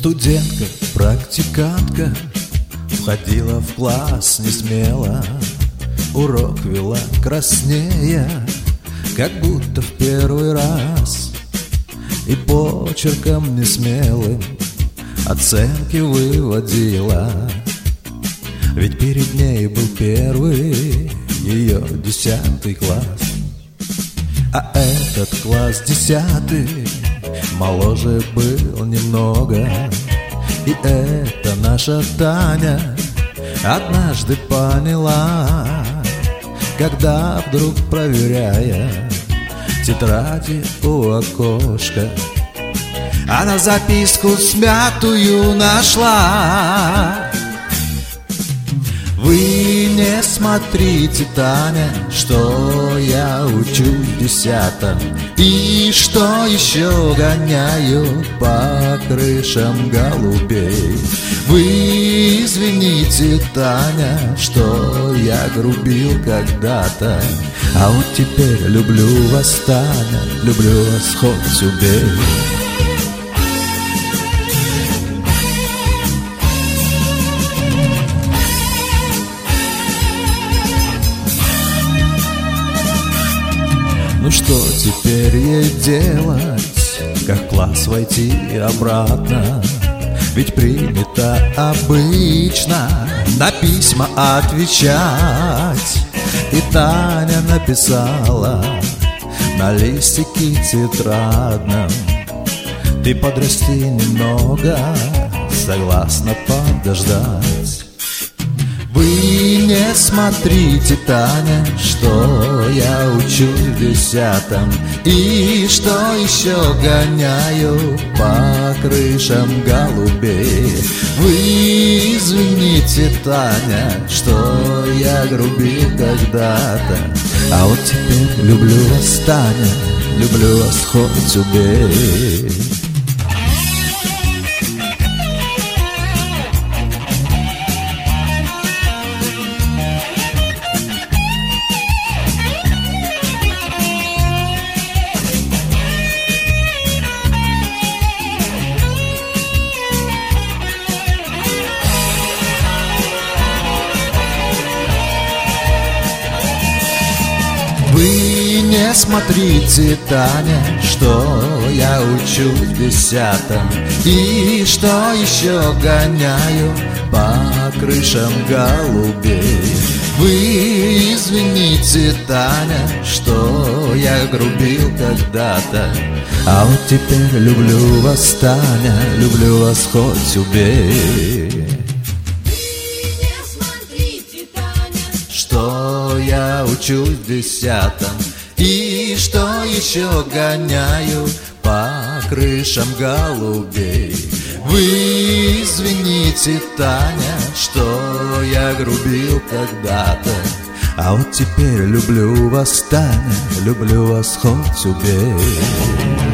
Студентка, практикантка, входила в класс не смело, урок вела краснея, как будто в первый раз, и почерком несмелым оценки выводила. Ведь перед ней был первый ее 10 класс. А этот класс 10 моложе был немного. И это наша Таня однажды поняла, когда вдруг, проверяя тетради у окошка, она записку смятую нашла. Вы не смотрите, Таня, что я учусь в 10, и что еще гоняю по крышам голубей. Вы извините, Таня, что я грубил когда-то, а вот теперь люблю вас, Таня, люблю вас, хоть убей. Ну что теперь ей делать, как в класс войти обратно? Ведь принято обычно на письма отвечать. И Таня написала на листике тетрадном: ты подрасти немного, согласна подождать. Вы не смотрите, Таня, что я учусь в 10, и что еще гоняю по крышам голубей. Вы извините, Таня, что я грубил когда-то, а вот теперь люблю вас, Таня, люблю вас, хоть убей. Вы не смотрите, Таня, что я учусь в 10, и что еще гоняю по крышам голубей. Вы извините, Таня, что я грубил когда-то, а вот теперь люблю вас, Таня, люблю вас, хоть убей. Что я учусь в 10, и что еще гоняю по крышам голубей. Вы извините, Таня, что я грубил когда-то, а вот теперь люблю вас, Таня, люблю вас, хоть убей.